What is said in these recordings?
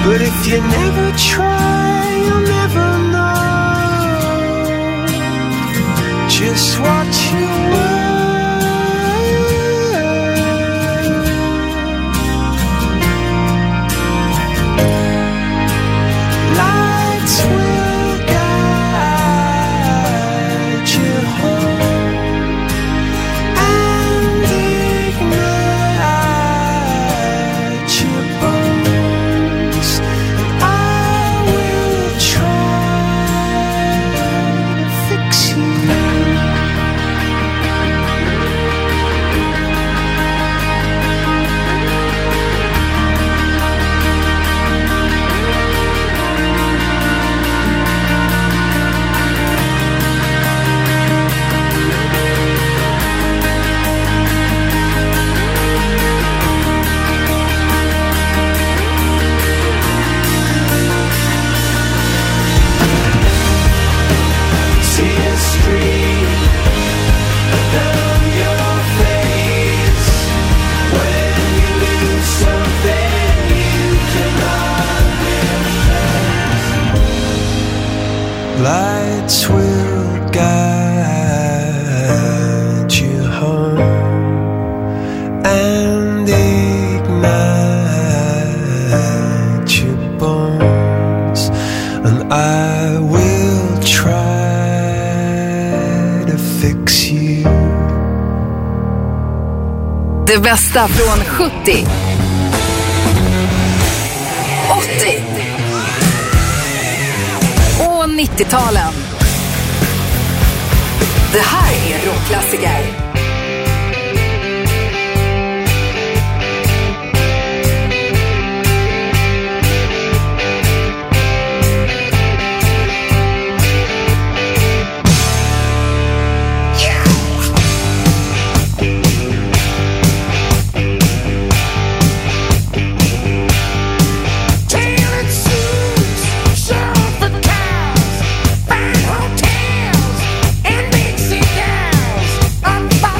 But if you never try, you'll never know just what you were. Lights will guide you home and ignite your bones, and I will try to fix you. Tears stream down your face when you lose something you cannot replace. Lights will guide you home and ignite your bones, and I will try to fix you. Det bästa från 70, 80 och 90-talen. Det här är rockklassiker. Tailored suits, surfer cars, fine hotels, and big cigars. I'm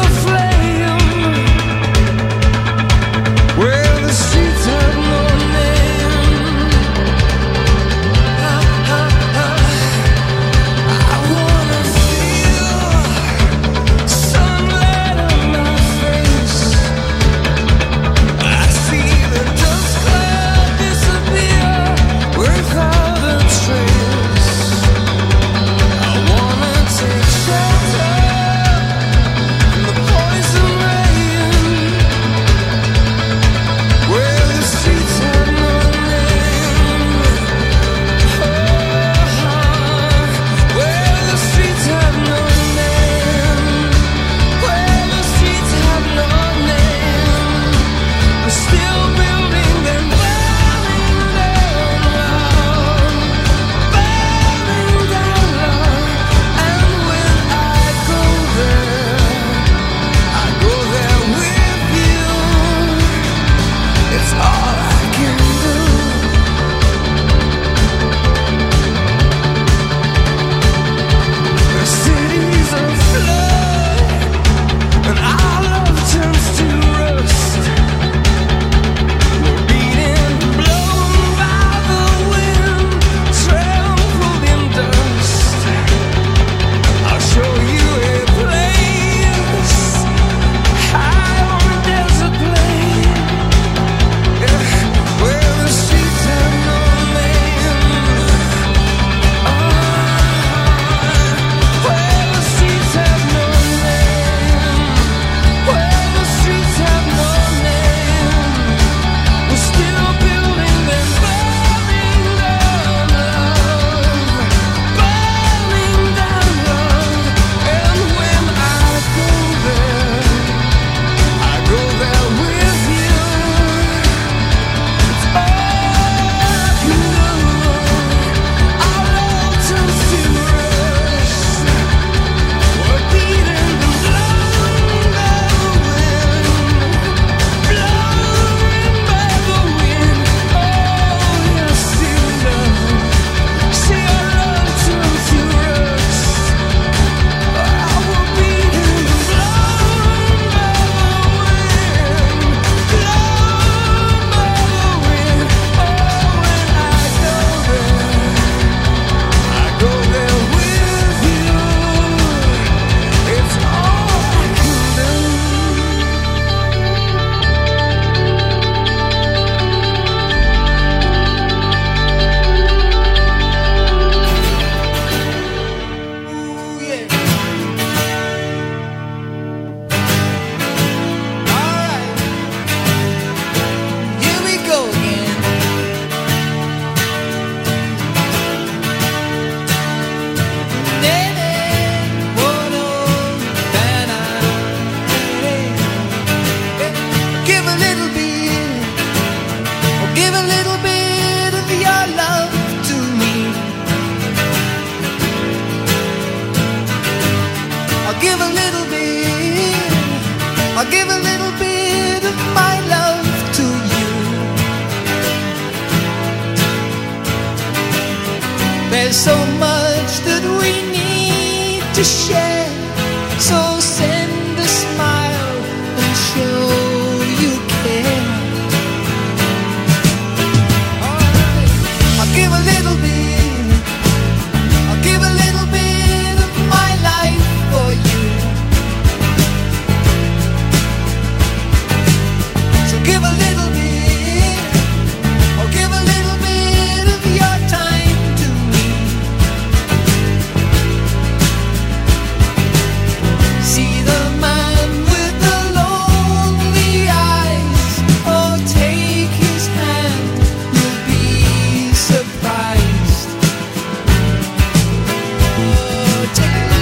I'll give a little bit of my love to you. There's so much that we need to share, so send a smile and show you care. I'll give a little bit, I'll give a little bit of my life for you. So give a little bit, or give a little bit of your time to me. See the man with the lonely eyes, oh take his hand, you'll be surprised. Oh, take it.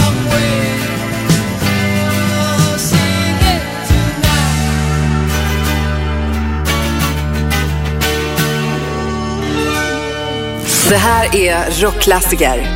somewhere. Oh, sing it tonight. Det här är rockklassiker.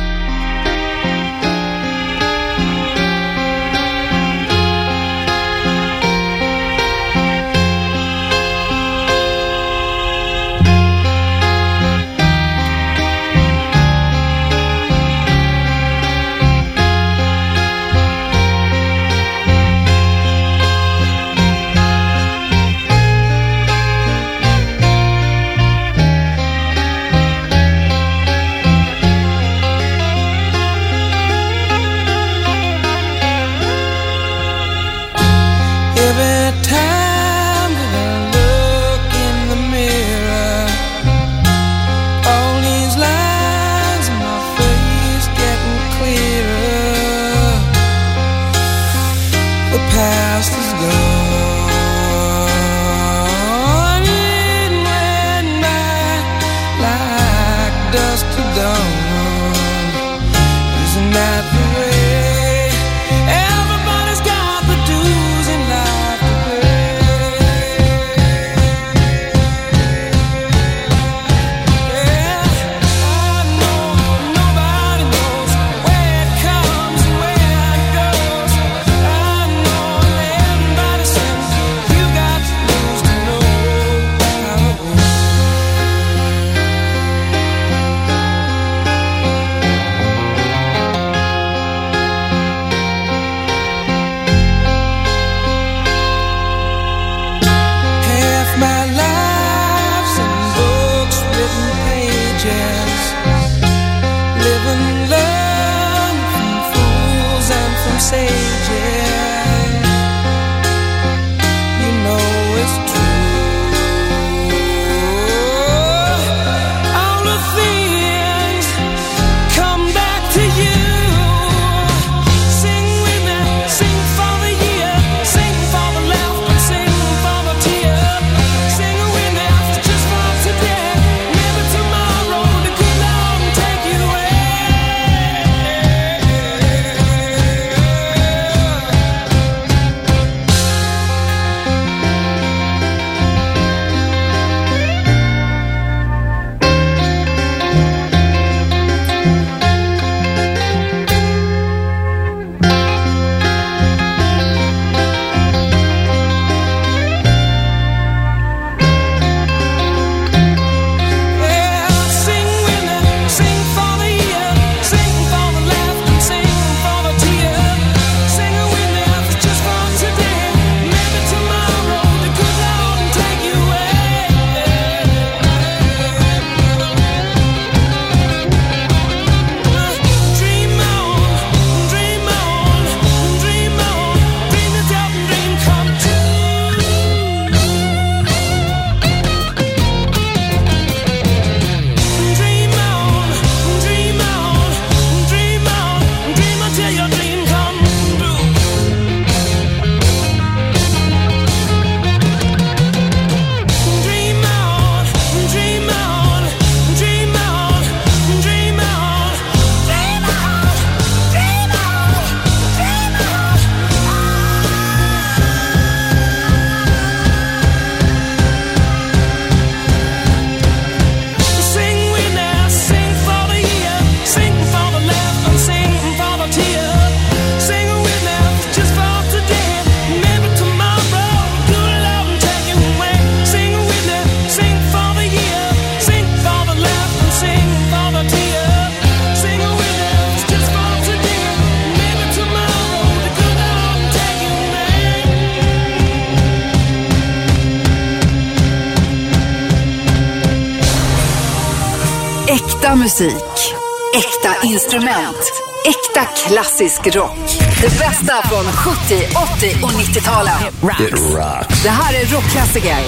Äkta musik, äkta instrument, äkta klassisk rock. Det bästa från 70, 80 och 90-talen. It rocks. Det här är rockklassiker.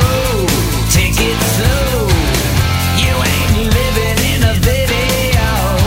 Take it slow. You ain't living in a video.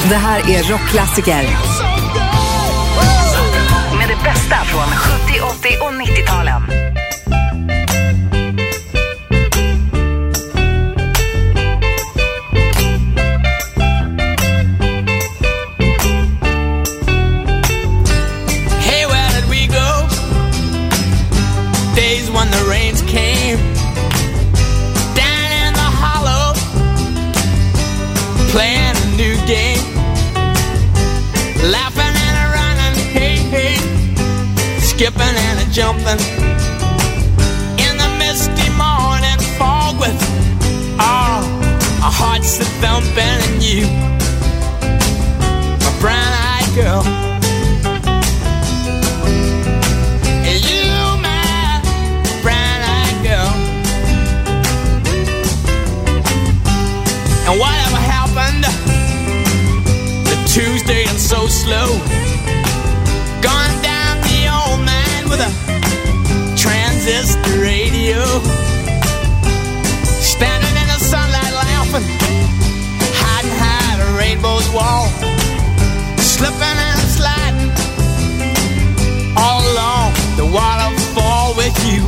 Det här är rockklassiker. Med det bästa från 70, 80 och 90-talen. Hey, where did we go? Days when the rains came down in the hollow, playing a new game, laughing and a running, hey, hey, skipping and a jumping in the misty morning fog with our hearts a thumping, and you, my brown-eyed girl, and you, my brown-eyed girl. And whatever happened to Tuesday and so slow, gone down the old man with a transistor radio, standing in the sunlight laughing, hiding behind a rainbow's wall, slipping and sliding all along the waterfall with you,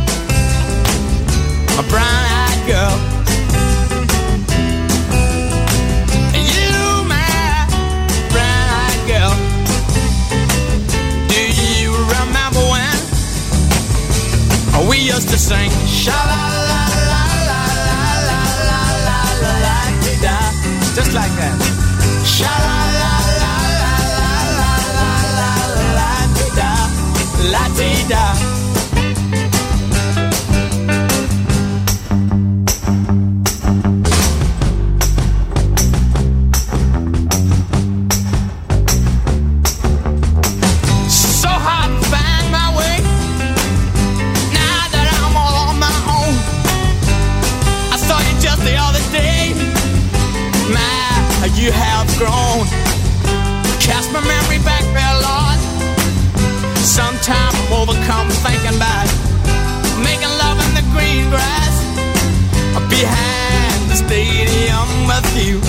my brown-eyed girl. We used to sing sha-la-la-la-la-la-la-la-la-la-la-la-la-la-la, just like that. Sha-la-la-la-la-la-la-la-la-la-la-la-la. You have grown. Cast my memory back there, Lord. Sometime I'm overcome thinking about making love in the green grass behind the stadium with you,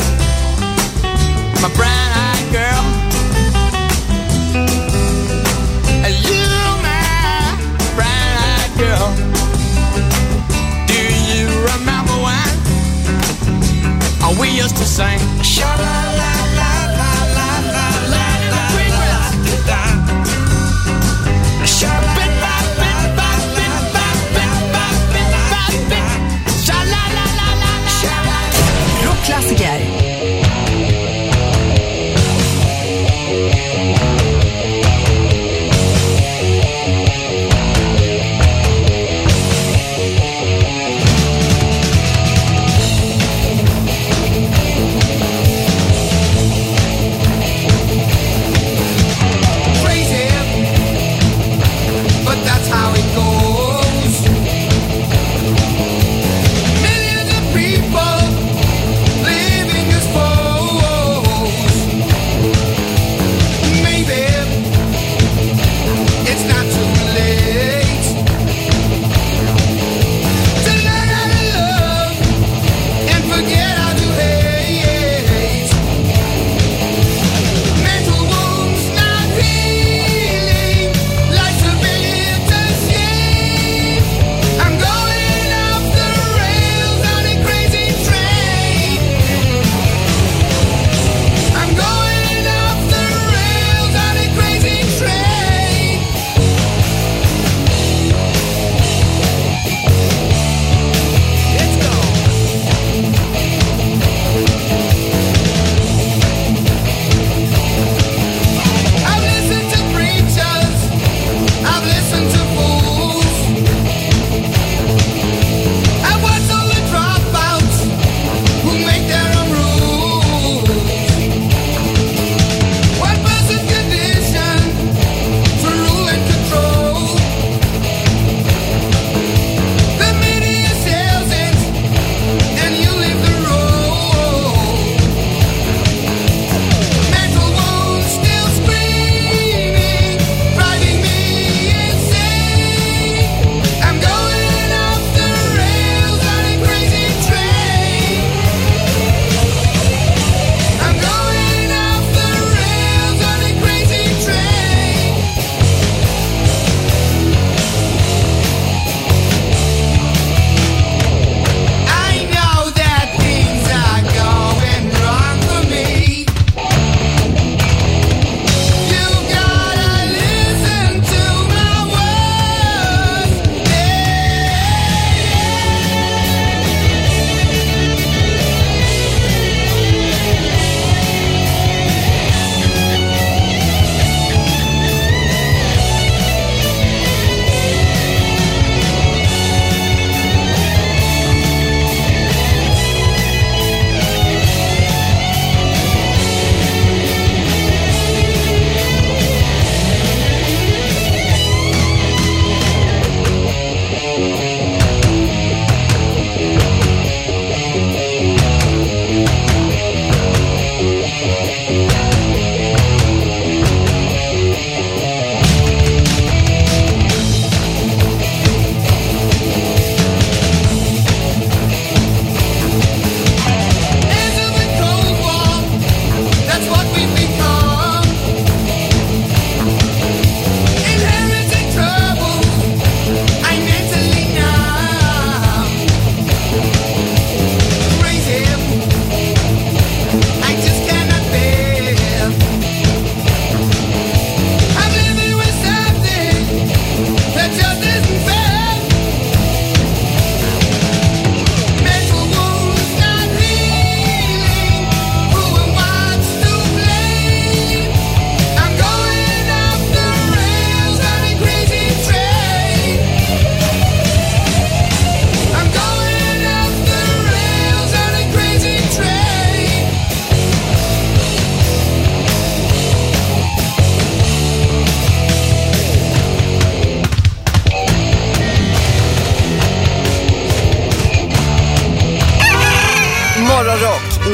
my brown-eyed girl. You, my brown-eyed girl. Do you remember when we used to sing sha-la-la-la-la-la-la-la-la, rockklassiker.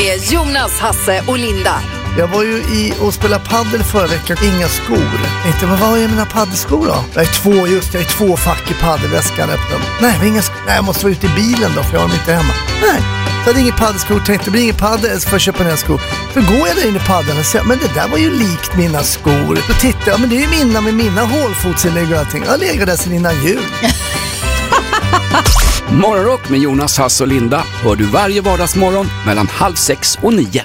med Jonas, Hasse och Linda. Jag var ju och spelade paddel förra veckan. Inga skor. Jag tänkte, men vad är mina paddelskor då? Jag är två fack i paddelväskan öppen. Nej, men inga skor. Nej, jag måste vara ute i bilen då, för jag har dem inte hemma. Nej, så hade inga paddelskor. Tänkte, det blir ingen paddel, så får jag köpa nya skor. För går jag där inne i paddeln och säger, men det där var ju likt mina skor. Då tittar jag, men det är ju mina med mina hålfotsinlägg och allting. Jag lägger där sen innan jul. Morgonrock med Jonas, Hasse och Linda hör du varje vardagsmorgon mellan 6:30 och 9.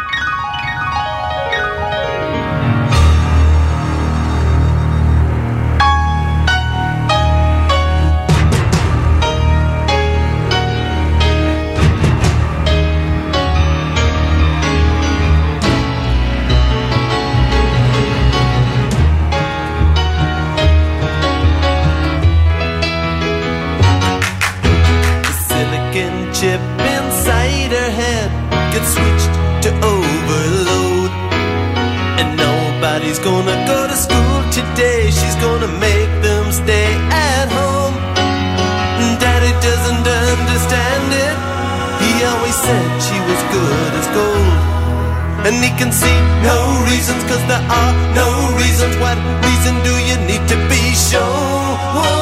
And he can see no reasons, cause there are no reasons. What reason do you need to be shown?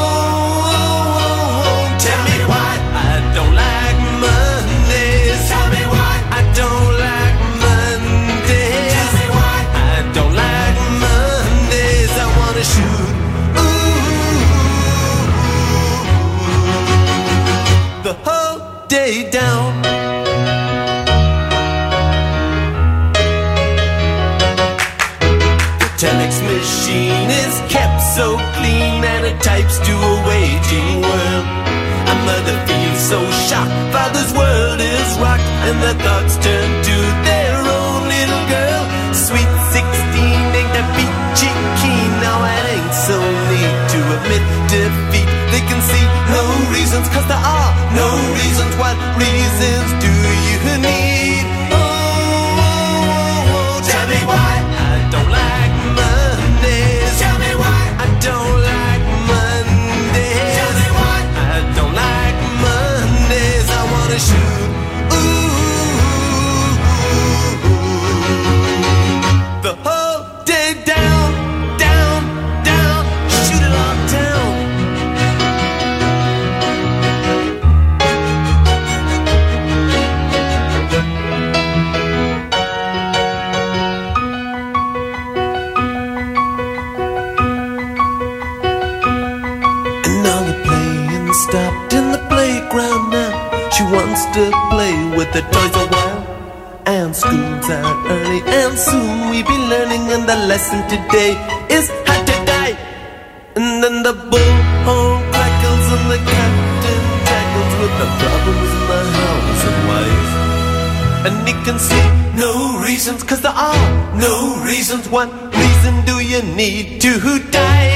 Tell me why I don't like Mondays. Tell me why I don't like Mondays. Tell me why I don't like Mondays. I wanna shoot the whole day down. Telex machine is kept so clean and it types to a waging world. A mother feels so shocked, father's world is rocked, and their thoughts turn to their own little girl. Sweet 16 ain't that peachy keen, now it ain't so neat to admit defeat. They can see no reasons, cause there are no reasons. What reasons do you need? Oh, tell me why I don't like Mondays. Tell me why I don't like Mondays. Tell me why I don't like Mondays. I wanna shoot the whole day down, down, down. Shoot it all down. Stopped in the playground now. She wants to play with the toys a while. And school's out early, and soon we be learning. And the lesson today is how to die. And then the bullhorn crackles and the captain tackles with the problems in the house and wife. And he can see no reasons, cause there are no reasons. What reason do you need to die?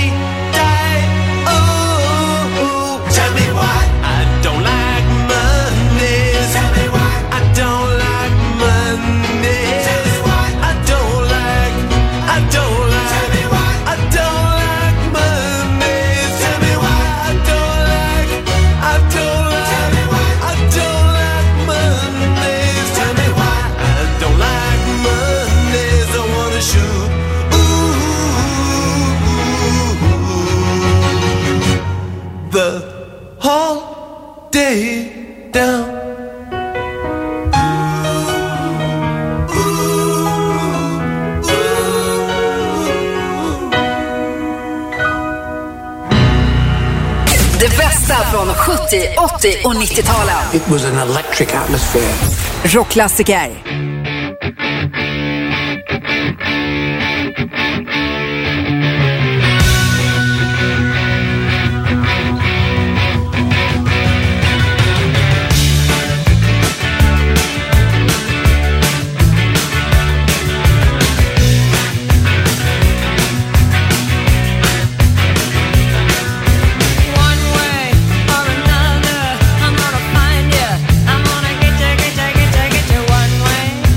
Tell me why I don't like Mondays. Tell me why I don't like Mondays. Tell me why I don't like. Tell me why I don't like Mondays. Tell me why I don't like. Tell me why I don't like Mondays. Tell me why I don't like Mondays. I wanna shoot the whole day down. Det bästa från 70, 80 och 90-talen. It was an electric atmosphere. Rockklassiker. One way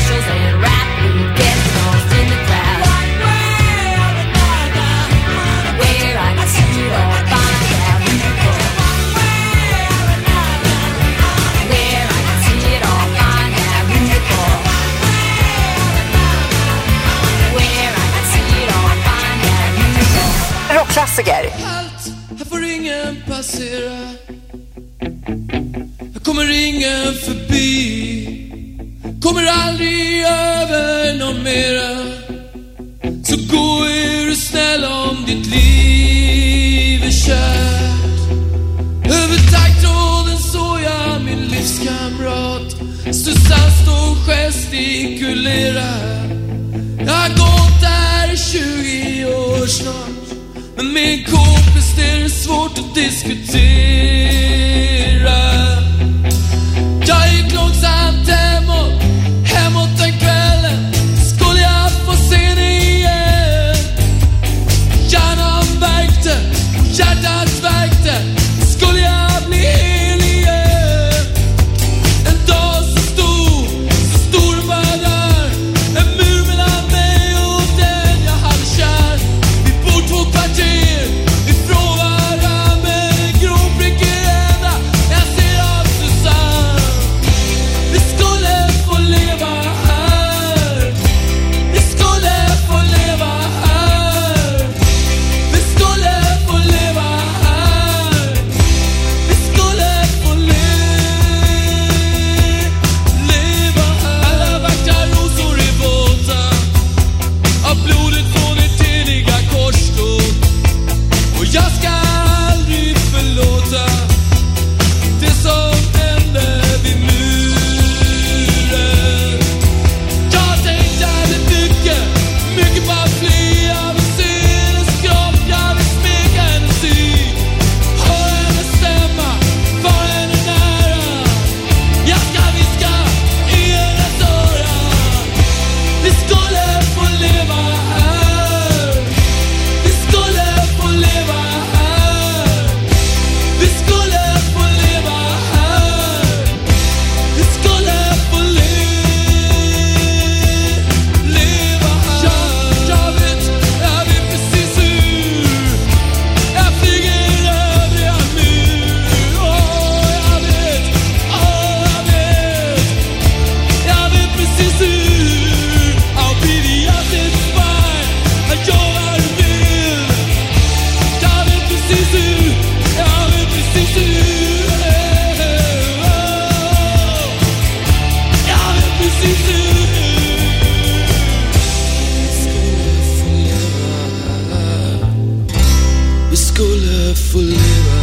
commercials and rap. We get lost in the crowd. One way or another, where I can see it all, find out who you call. One way or another, where I can see it all, find out who you call. Where I can see it all, find out who you call. Rockklassiker. Här får ingen passera. Jag kommer ingen förbi. Kommer aldrig över någon mera. Så gå är du snäll om ditt liv är kärt. Över taggtråden såg jag min livskamrat stussast och gestikulera. Jag har gått där i 20 år snart. Men min kompis det är svårt att diskutera. Jag gick långsamt hemåt den kvällen. Skulle jag få se det igen. Hjärnan värkte och hjärtat värkte. Skulle jag bli hel igen. En dag så stor var där. En mur mellan mig och den jag hade kär. Vi bor 2 kvarter ifrån varandra med gråprick i ända. Jag ser av Susanne. Vi skulle få leva här. Vi skulle få leva här. Vi skulle få leva här. Vi skulle få leva här. Alla vackra rosor i båten av blodet från ett heliga korståg. Och jag ska aldrig förlåta det som hände vid muren. Jag tänkte mycket bara fly. Jag vill se hennes kropp, jag vill smeka hennes sy. Hör hennes stämma, var henne nära. Jag ska viska i hennes öron. Vi skulle få leva här. Vi skulle få leva här. Vi skulle få leva här. Vi skulle få leva här. Jag vet precis hur jag flyger över er mur. Jag vet precis hur. I'll be the satisfied. Jag gör vad du vill. Jag vet precis hur. Jag vet precis hur. Jag vet precis hur. Vi skulle få leva.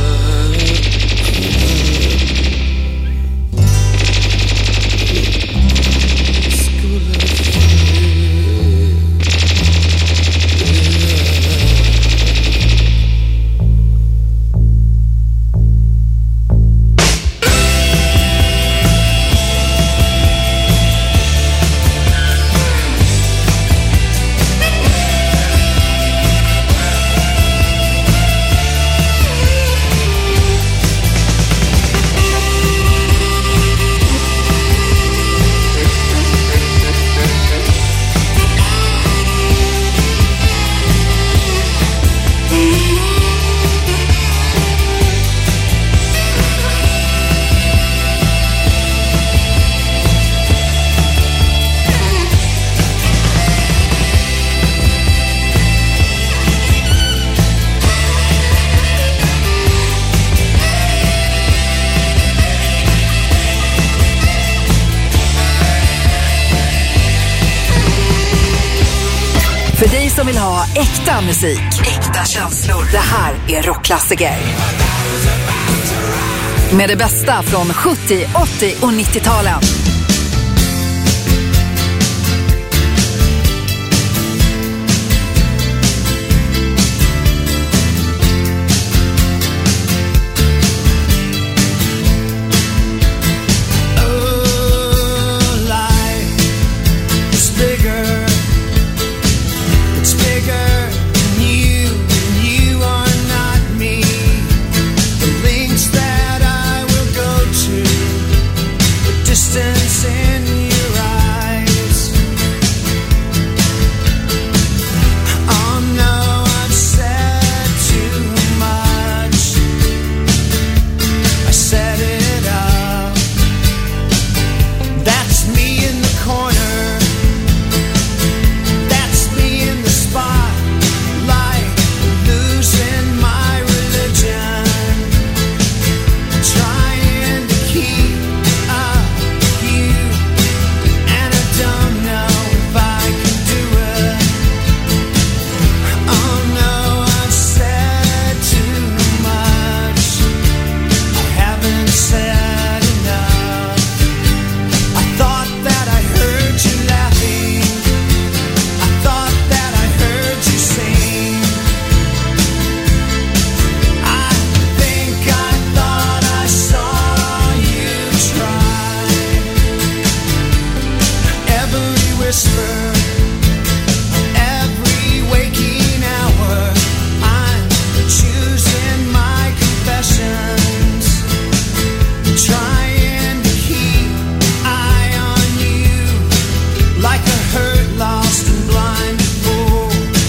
För dig som vill ha äkta musik, äkta känslor. Det här är Rockklassiker. Med det bästa från 70, 80 och 90-talen. Distance whisper every waking hour. I'm choosing my confessions, trying to keep eye on you like a hurt, lost and blind fool.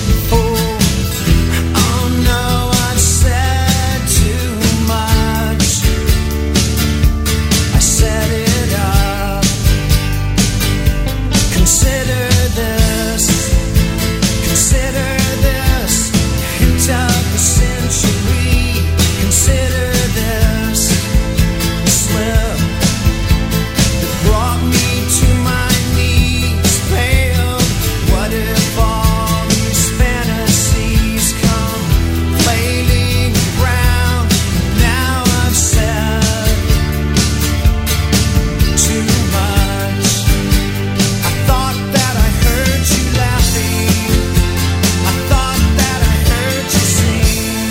Oh no, I've said too much. I set it up. Consider this hint of the century. Consider this slip that brought me to my knees, pale. What if all these fantasies come flailing around? Now I've said too much. I thought that I heard you laughing. I thought that I heard you sing.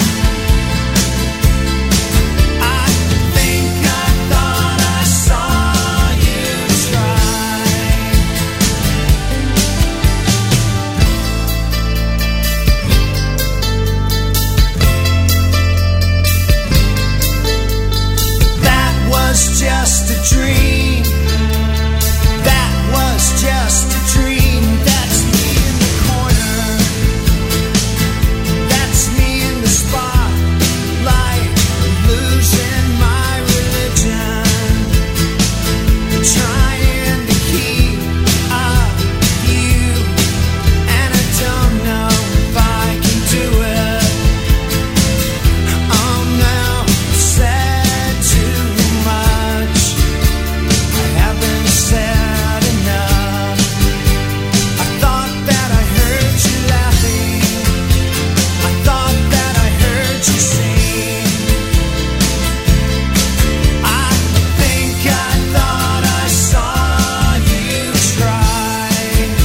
I think I thought I saw you try. That was just a dream. That was just a dream. That's me in the corner. That's me in the spotlight, losing my religion, trying to keep up with you, and I don't know if I can do it. Oh no, I've said too much. I haven't said enough. I thought that I heard you laughing. I thought that I heard you sing. I think I thought I saw you try.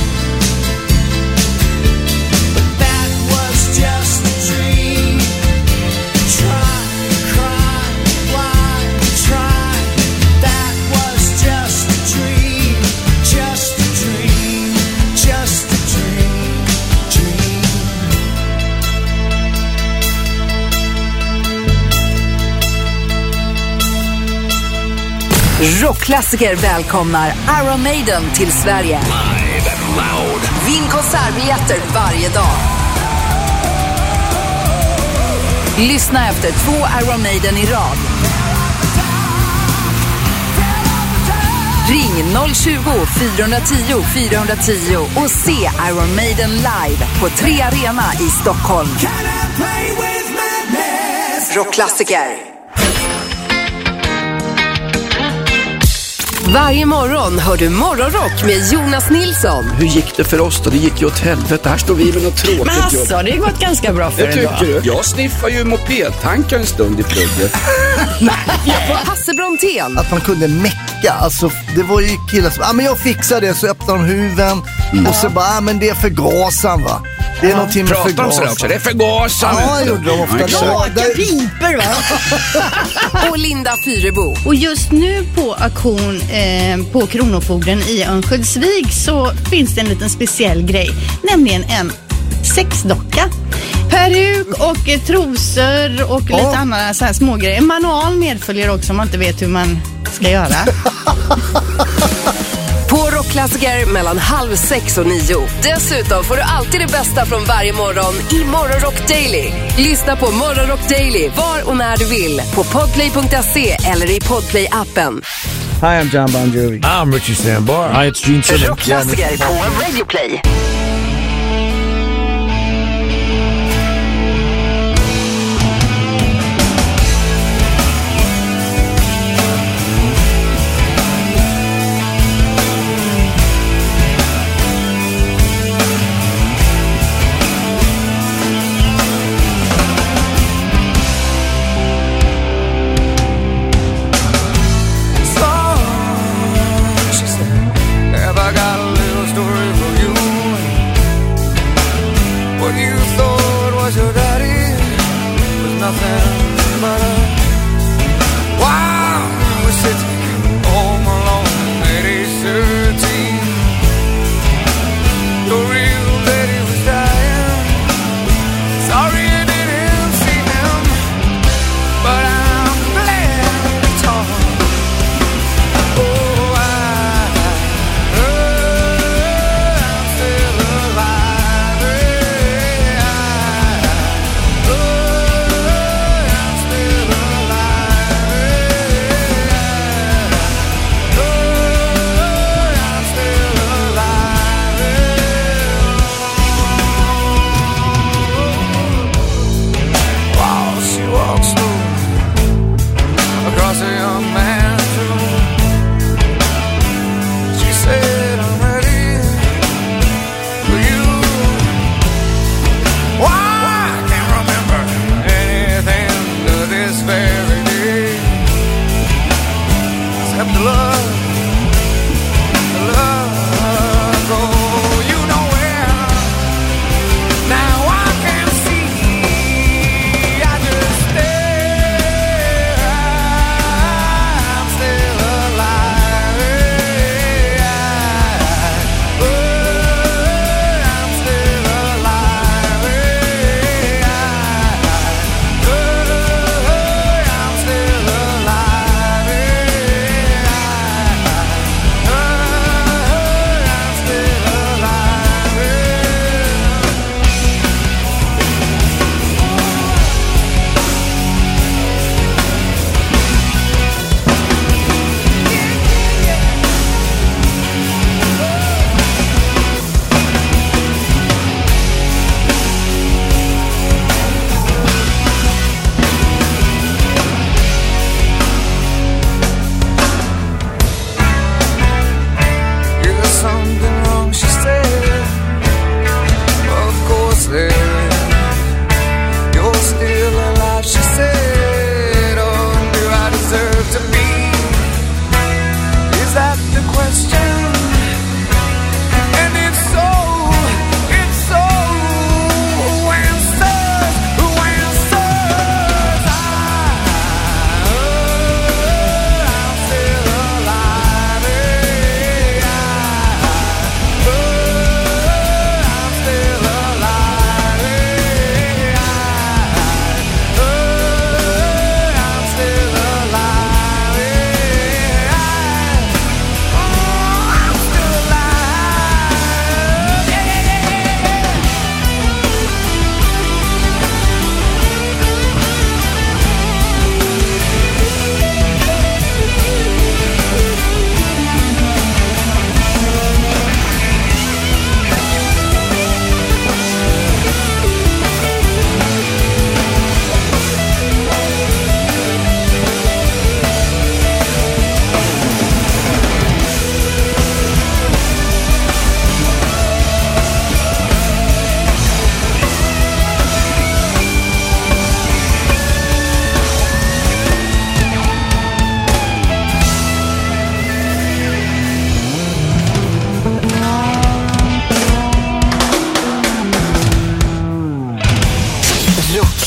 But that was just a dream. Try, cry, why try? That was just a dream, just a dream, just a dream, dream. Rockklassiker välkomnar Iron Maiden till Sverige. Vinn konsertbiljetter varje dag. Lyssna efter 2 Iron Maiden i rad. Ring 020-410 410 och se Iron Maiden live på 3 Arena i Stockholm. Rockklassiker. Varje morgon hör du Morgonrock med Jonas Nilsson. Hur gick det för oss då? Det gick ju åt helvete. Här står vi med något tråkigt Men jobb. alltså, det har gått ganska bra för Det en dag. tycker du? Jag sniffar ju mopedtankar en stund i plugget. Hasse Brontén. Att man kunde mecka, alltså det var ju killar som, men jag fixar det, så öppnar de huven och så bara, men det är förgasan va. Det är någonting med Pratar de sådär också? Det är förgasan. Ja, gjorde de ofta. Raka piper va? Och Linda Fyrebo. Och just nu på auktion på Kronofogden i Örnsköldsvik så finns det en liten speciell grej. Nämligen en sexdocka. Peruk och trosor och lite andra så här smågrejer. En manual medföljer också om man inte vet hur man ska göra. På Rockklassiker mellan 5:30 och 9. Dessutom får du alltid det bästa från varje morgon i Morgonrock Daily. Lyssna på Morgonrock Daily var och när du vill på podplay.se eller i Podplay-appen. Hi, I'm John Bon Jovi. I'm Richie Sambora. Hi, it's Gene Simmons. Rockklassiker på Radio Play. Have I got a little story for you?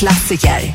rockklassiker.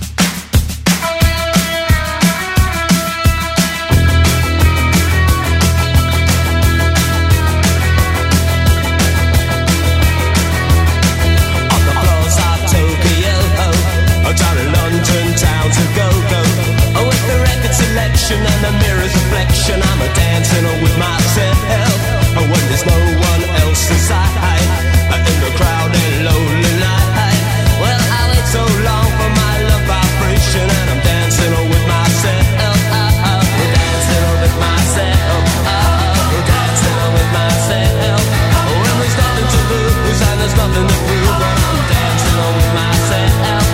Down in London town to go with the record selection and the mirror's reflection. I'm a dancing with myself when there's no one else inside in the crowded lonely night. Well, I wait so long for my love vibration, and I'm dancing with myself. Dancing with myself. Dancing with myself. When there's nothing to lose and there's nothing to prove, but I'm dancing with myself.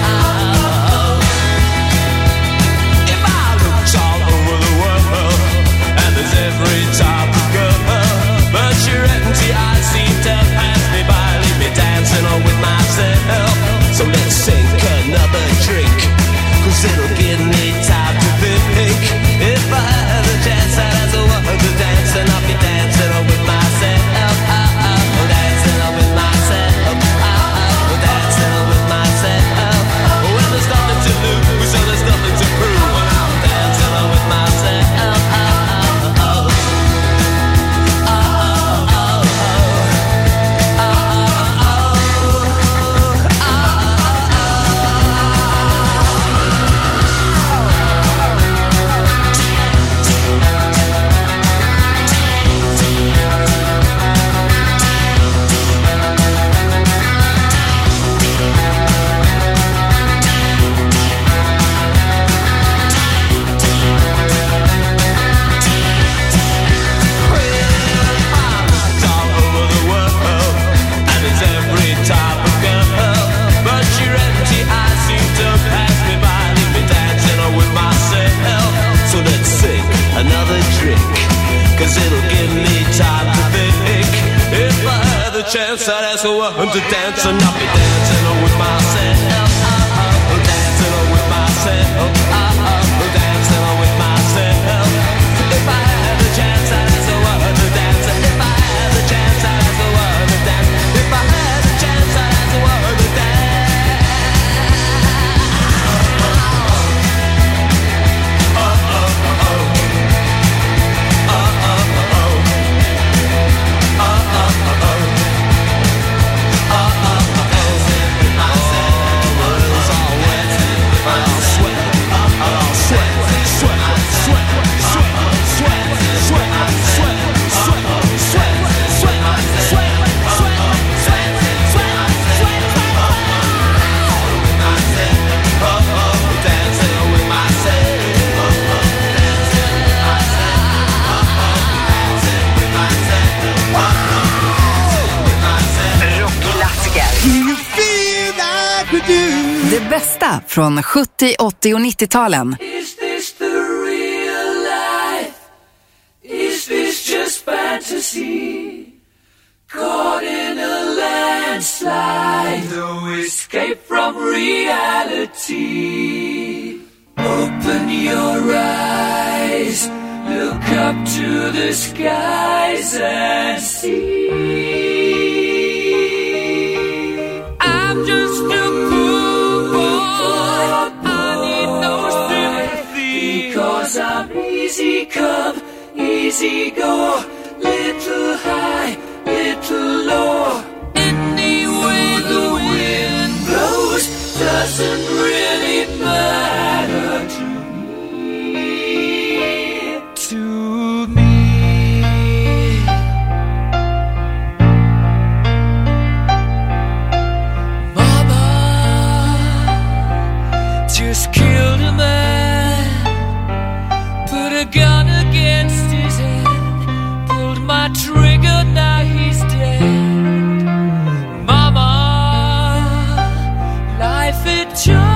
Every type of girl, but your empty eyes seem to pass me by, leave me dancing on with myself. So let's sink another drink, 'cause it'll give me time to think. If I had a chance, I'd ask a woman to dance, and I'll be dancing on with myself. Dancing on with myself. Dancing on with myself. Well, there's nothing to lose, so there's nothing to prove, when I'm dancing on with myself. Chance I'd ask a woman to dance, and I'll be dancing with myself. Dancing with myself. Dancing with myself. If I had a chance, I'd ask a woman to dance. If I had a chance, I'd ask a woman to dance. If I had a chance, I'd ask a woman to dance. Det bästa från 70, 80 och 90-talen. Is this the real life? Is this just fantasy? Caught in a landslide, no escape from reality. Open your eyes, look up to the skies and see. I'm just a poor boy, I need no sympathy, because I'm easy come, easy go, little high, little low. Any way the wind blows doesn't really matter to me. To me. Mama just killed a man, put a gun against his head, pulled my trigger, now he's dead. Mama, life it just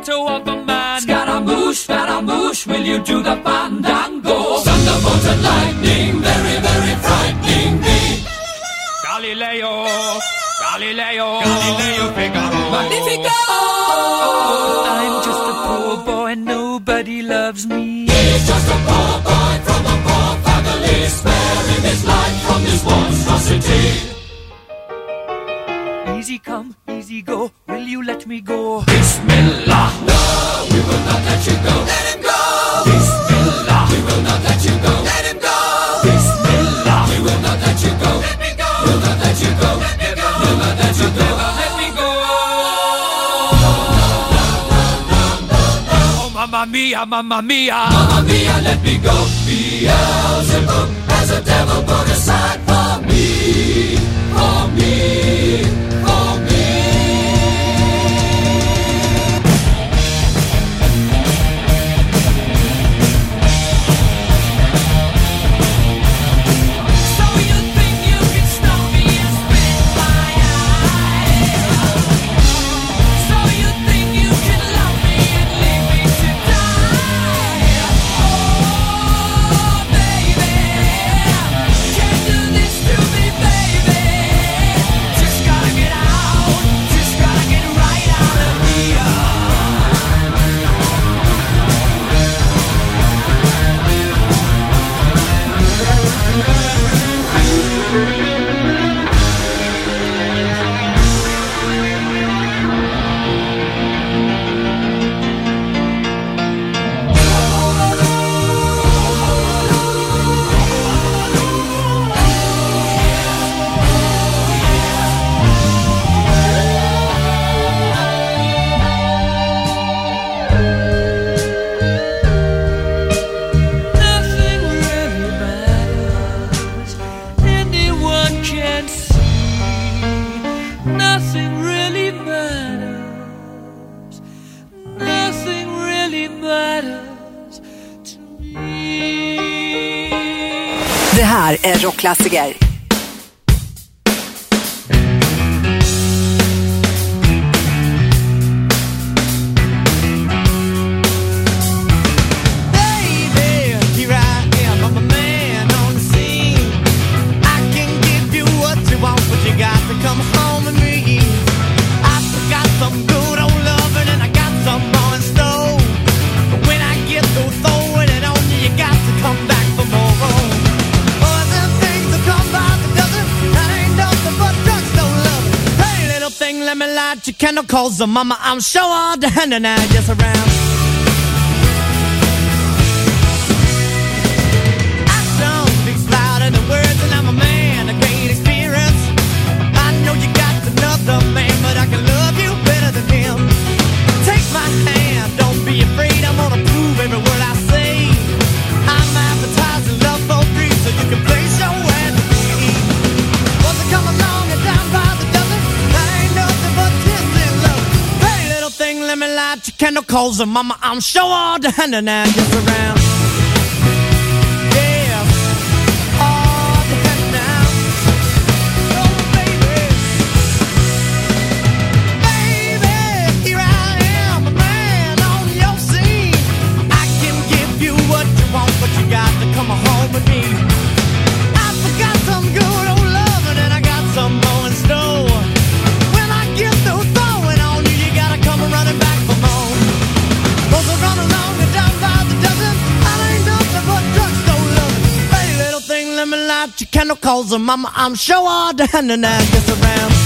motto of a man. Scaramouche, will you do the fandango? Thunderbolt and lightning, very, very frightening me. Galileo, Figaro. Magnifico! I'm just a poor boy, nobody loves me. He's just a poor boy from a poor family, sparing his life from this monstrosity. Easy come, easy go, will you let me go? Bismillah, no, we will not let you go. Let him go! Bismillah, we will not let you go. Let him go! Bismillah, we will not let you go. Let me go! We'll not let you go. Let me go! We'll not let you go. Let me go! Oh, mamma mia, mamma mia. Mamma mia, let me go. Beelzebub has a devil put aside for me. For me. For me. So you think you can stop me and spit my eye? So you think you can love me and leave me to die? Oh, baby, can't do this to me, baby. Just gotta get out, just gotta get right out of here. Nothing really matters. Anyone can see. Nothing really matters. Nothing really matters to me. Det här är rockklassiker. Baby, here I am, I'm a man on the scene. I can give you what you want, but you got to come home with me. I got some good old loving and I got some more in store. But when I get through throwing it on you, you got to come back for more. Other things that come by the dozen, that ain't nothing but drugstore love. Hey, little thing, let me light your candle, cause mama, I'm sure all the hand and I just around. Action speaks louder than words, and I'm a man of great experience. I know you got another man, but I can love you better than him. Take my hand, don't be afraid, I'm gonna prove every word I say. I'm advertising love for free, so you can place your hand to me. Was it come along and down by the dozen? That ain't nothing but twisted love. Hey, little thing, let me light your candle, cause mama, I'm sure all the hand and I just around. Yeah, all the hand now. Oh, baby. Baby, here I am, a man on your scene. I can give you what you want, but you got to come home with me. I forgot some good old loving and I got some more in store. When I get through throwing on you, you gotta come running back for more. Those are run along and down by the dozen. I ain't nothing but drugstore loving. Hey, little thing, let me light your candle, cause mama, I'm sure all the hand and I just around.